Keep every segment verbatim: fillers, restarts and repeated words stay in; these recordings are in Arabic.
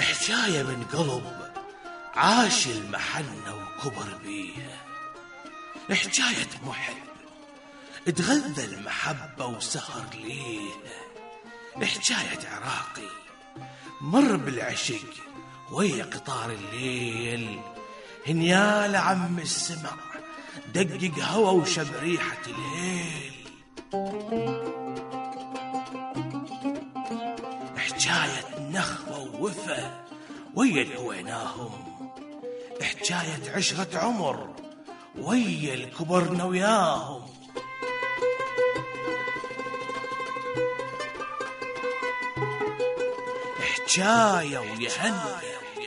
حكاية من قلب عاش المحنة وكبر بيها، حكاية محب اتغذى المحبة وسهر ليها، حكاية عراقي مر بالعشق ويا قطار الليل، هنيال عم السمع دقق هوى وشب ريحة الهيل. حكاية نخوة ووفا ويا الهويناهم، حكاية عشرة عمر ويا الكبرنا وياهم. حكاية ويهنى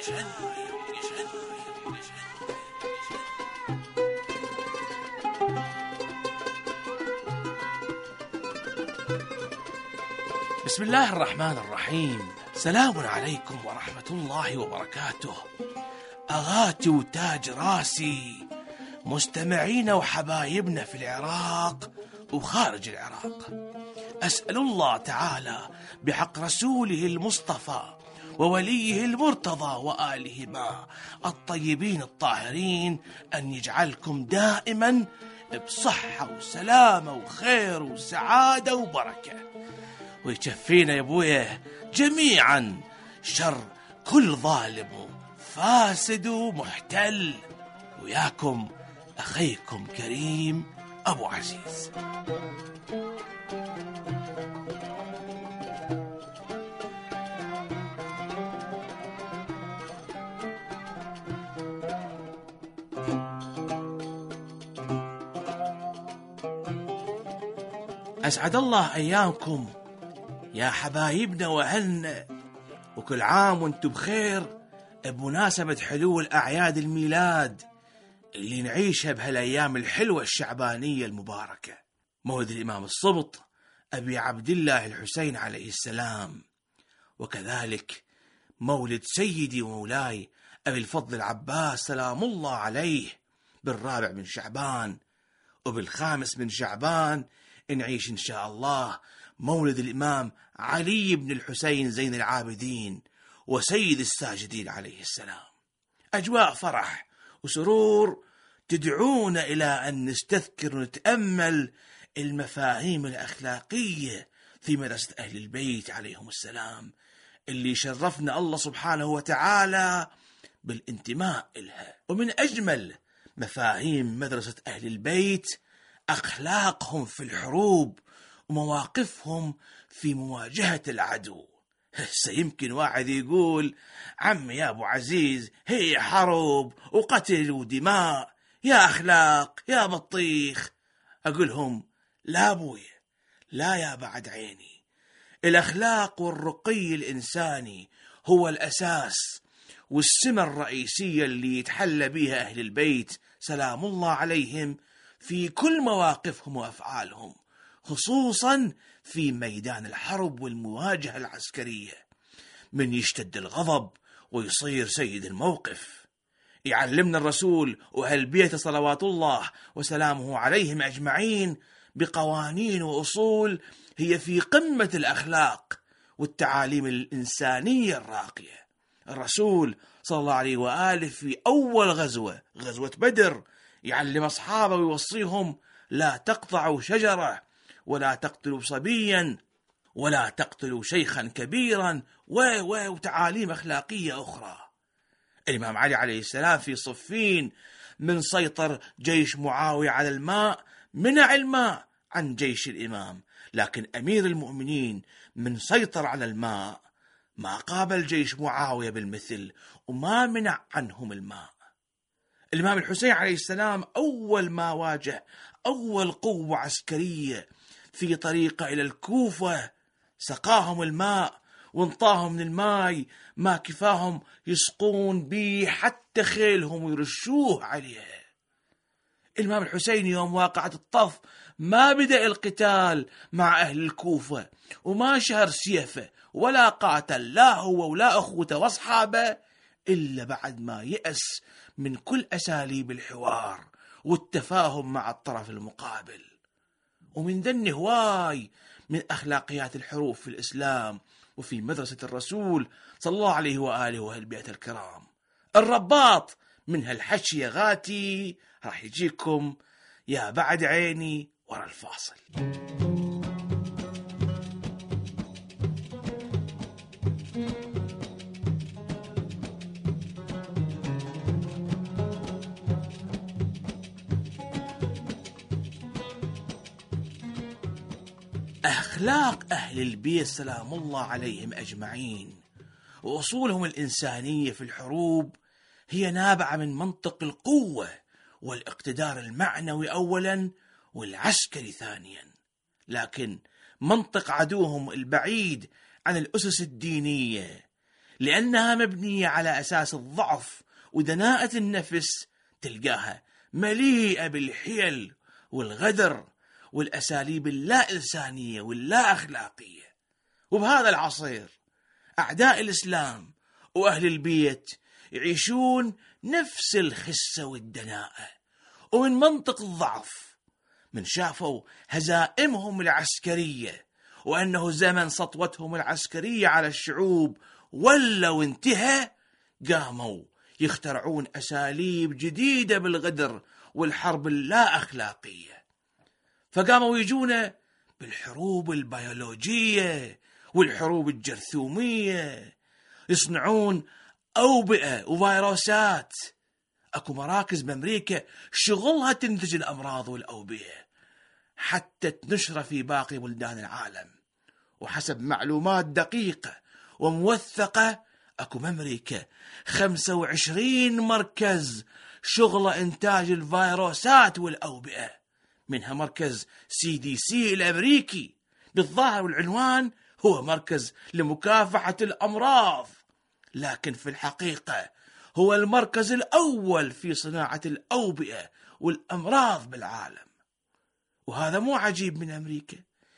بسم الله الرحمن الرحيم. سلام عليكم ورحمة الله وبركاته. أغاتي وتاج راسي مستمعينا وحبايبنا في العراق وخارج العراق، أسأل الله تعالى بحق رسوله المصطفى ووليه المرتضى وآلهما الطيبين الطاهرين أن يجعلكم دائما بصحة وسلامة وخير وسعادة وبركة، ويكفينا يا ابويا جميعا شر كل ظالم فاسد ومحتل. وياكم أخيكم كريم أبو عزيز. أسعد الله أيامكم يا حبايبنا وأهلنا، وكل عام وانتم بخير بمناسبة حلول أعياد الميلاد اللي نعيشها بهالأيام الحلوة الشعبانية المباركة، مولد الإمام الصبط أبي عبد الله الحسين عليه السلام، وكذلك مولد سيدي ومولاي أبي الفضل العباس سلام الله عليه بالرابع من شعبان، وبالخامس من شعبان نعيش إن شاء الله مولد الإمام علي بن الحسين زين العابدين وسيد الساجدين عليه السلام. أجواء فرح وسرور تدعونا إلى أن نستذكر ونتأمل المفاهيم الأخلاقية في مدرسة أهل البيت عليهم السلام، اللي شرفنا الله سبحانه وتعالى بالانتماء إلها. ومن أجمل مفاهيم مدرسة أهل البيت أخلاقهم في الحروب ومواقفهم في مواجهة العدو. سيمكن واحد يقول عمي يا أبو عزيز هي حرب وقتل ودماء، يا أخلاق يا بطيخ. أقولهم لا أبوي، لا يا بعد عيني، الأخلاق والرقي الإنساني هو الأساس والسمة الرئيسية اللي يتحلى بها أهل البيت سلام الله عليهم في كل مواقفهم وأفعالهم، خصوصا في ميدان الحرب والمواجهة العسكرية. من يشتد الغضب ويصير سيد الموقف. يعلمنا الرسول وأهل بيته صلوات الله وسلامه عليهم أجمعين بقوانين وأصول هي في قمة الأخلاق والتعاليم الإنسانية الراقية. الرسول صلى الله عليه وآله في أول غزوة غزوة بدر يعلم أصحابه ويوصيهم لا تقطعوا شجرة ولا تقتلوا صبيا ولا تقتلوا شيخا كبيرا و و وتعاليم أخلاقية أخرى. الإمام علي عليه السلام في صفين من سيطر جيش معاوية على الماء منع الماء عن جيش الإمام، لكن أمير المؤمنين من سيطر على الماء ما قابل جيش معاوية بالمثل وما منع عنهم الماء. الإمام الحسين عليه السلام أول ما واجه أول قوة عسكرية في طريقة إلى الكوفة سقاهم الماء وانطاهم من الماء ما كفاهم يسقون به حتى خيلهم ويرشوه عليها. الإمام الحسين يوم واقعة الطف ما بدأ القتال مع أهل الكوفة وما شهر سيفه ولا قاتل لا هو ولا أخوته وأصحابه إلا بعد ما يأس من كل أساليب الحوار والتفاهم مع الطرف المقابل. ومن ذن هواي من أخلاقيات الحروب في الإسلام وفي مدرسة الرسول صلى الله عليه وآله وأهل الكرام. الرباط من هالحكي يا غاتي راح يجيكم يا بعد عيني ورا الفاصل. أخلاق أهل البيت سلام الله عليهم أجمعين وأصولهم الإنسانية في الحروب هي نابعة من منطق القوة والاقتدار المعنوي أولا والعسكري ثانيا، لكن منطق عدوهم البعيد عن الأسس الدينية لأنها مبنية على أساس الضعف ودناءة النفس تلقاها مليئة بالحيل والغدر والأساليب اللا إنسانية واللا أخلاقية. وبهذا العصير أعداء الإسلام وأهل البيت يعيشون نفس الخسة والدناءة، ومن منطق الضعف من شافوا هزائمهم العسكرية وأنه زمن سطوتهم العسكرية على الشعوب ولا وانتهى، قاموا يخترعون أساليب جديدة بالغدر والحرب اللا أخلاقية. فقاموا يجونا بالحروب البيولوجية والحروب الجرثومية، يصنعون أوبئة وفيروسات. أكو مراكز بأمريكا شغلها تنتج الأمراض والأوبئة حتى تنشر في باقي بلدان العالم. وحسب معلومات دقيقة وموثقة أكو بأمريكا خمسة وعشرين مركز شغل إنتاج الفيروسات والأوبئة، منها مركز سي دي سي الأمريكي بالظاهر والعنوان هو مركز لمكافحة الأمراض، لكن في الحقيقة هو المركز الأول في صناعة الأوبئة والأمراض بالعالم. وهذا مو عجيب من أمريكا،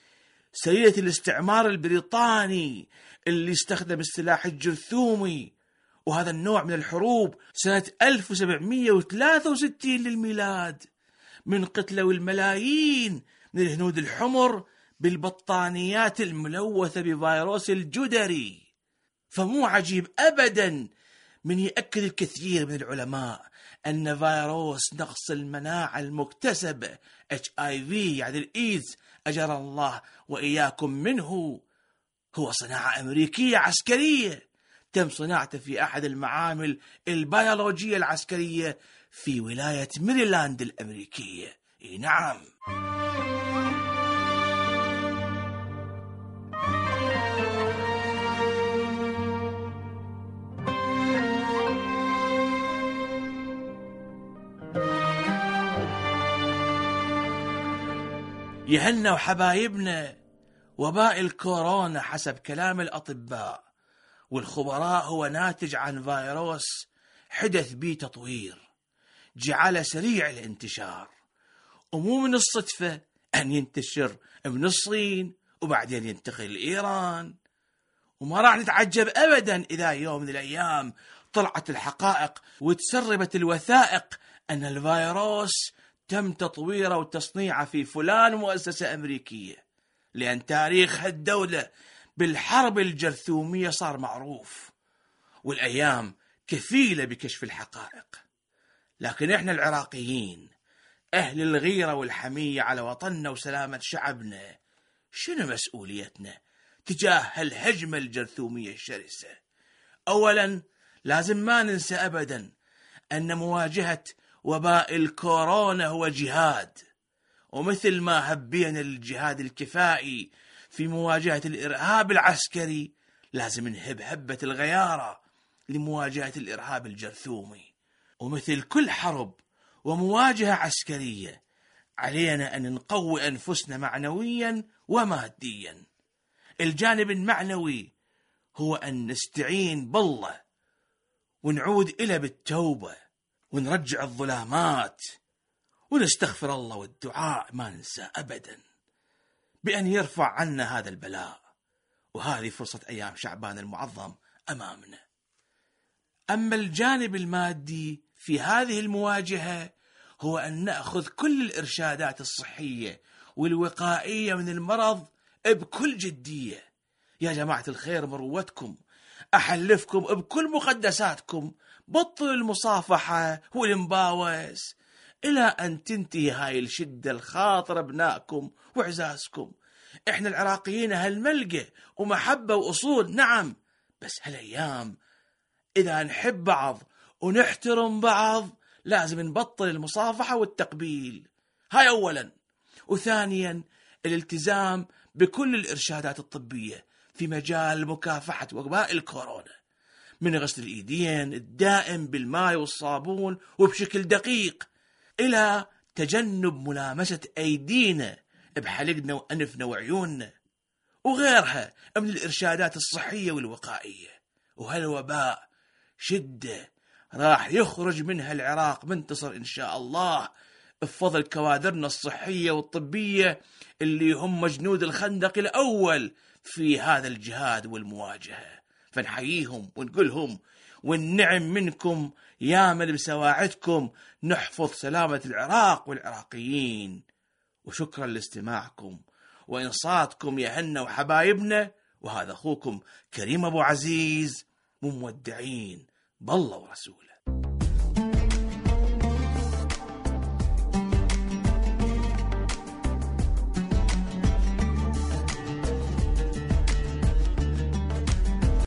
سيدة الاستعمار البريطاني اللي استخدم السلاح الجرثومي وهذا النوع من الحروب سنة ألف وسبعمئة وثلاثة وستين للميلاد، من قتلوا الملايين من الهنود الحمر بالبطانيات الملوثة بفيروس الجدري. فمو عجيب أبدا من يأكد الكثير من العلماء أن فيروس نقص المناعة المكتسبة إتش آي في يعني الإيدز أجر الله وإياكم منه هو صناعة أمريكية عسكرية تم صناعته في أحد المعامل البيولوجية العسكرية في ولاية ميريلاند الأمريكية. إيه نعم. يهنا وحبايبنا، وباء الكورونا حسب كلام الأطباء والخبراء هو ناتج عن فيروس حدث به تطوير جعله سريع الانتشار، ومو من الصدفة أن ينتشر من الصين وبعدين ينتقل لإيران. وما راح نتعجب أبدا إذا يوم من الأيام طلعت الحقائق وتسربت الوثائق أن الفيروس تم تطويره وتصنيعه في فلان مؤسسة أمريكية، لأن تاريخ هالدولة بالحرب الجرثومية صار معروف، والأيام كفيلة بكشف الحقائق. لكن إحنا العراقيين أهل الغيرة والحمية على وطننا وسلامة شعبنا، شنو مسؤوليتنا تجاه هالهجمة الجرثومية الشرسة؟ أولا لازم ما ننسى أبدا أن مواجهة وباء الكورونا هو جهاد، ومثل ما هبينا الجهاد الكفائي في مواجهة الإرهاب العسكري لازم نهب هبة الغيارة لمواجهة الإرهاب الجرثومي. ومثل كل حرب ومواجهة عسكرية علينا أن نقوي أنفسنا معنويا وماديا. الجانب المعنوي هو أن نستعين بالله ونعود إلى بالتوبة ونرجع الظلامات ونستغفر الله، والدعاء ما ننسى أبدا بأن يرفع عنا هذا البلاء، وهذه فرصة أيام شعبان المعظم أمامنا. أما الجانب المادي في هذه المواجهة هو أن نأخذ كل الإرشادات الصحية والوقائية من المرض بكل جدية، يا جماعة الخير مروتكم، أحلفكم بكل مقدساتكم بطلوا المصافحة والمباوس إلى أن تنتهي هاي الشدة الخاطرة بنائكم وعزازكم. إحنا العراقيين هالملقى ومحبة وأصول، نعم، بس هالأيام إذا نحب بعض ونحترم بعض لازم نبطل المصافحة والتقبيل، هاي أولا. وثانيا الالتزام بكل الإرشادات الطبية في مجال مكافحة وباء الكورونا، من غسل الإيدين الدائم بالماء والصابون وبشكل دقيق، إلى تجنب ملامسة أيدينا بحلقنا وأنفنا وعيوننا وغيرها من الإرشادات الصحية والوقائية. وهالوباء شدة راح يخرج منها العراق منتصر إن شاء الله بفضل كوادرنا الصحية والطبية اللي هم جنود الخندق الأول في هذا الجهاد والمواجهة. فنحييهم ونقولهم والنعم منكم يا من بسواعدكم نحفظ سلامة العراق والعراقيين. وشكرا لاستماعكم وإنصاتكم يا هنا وحبايبنا، وهذا أخوكم كريم أبو عزيز، ممودعين بالله ورسوله.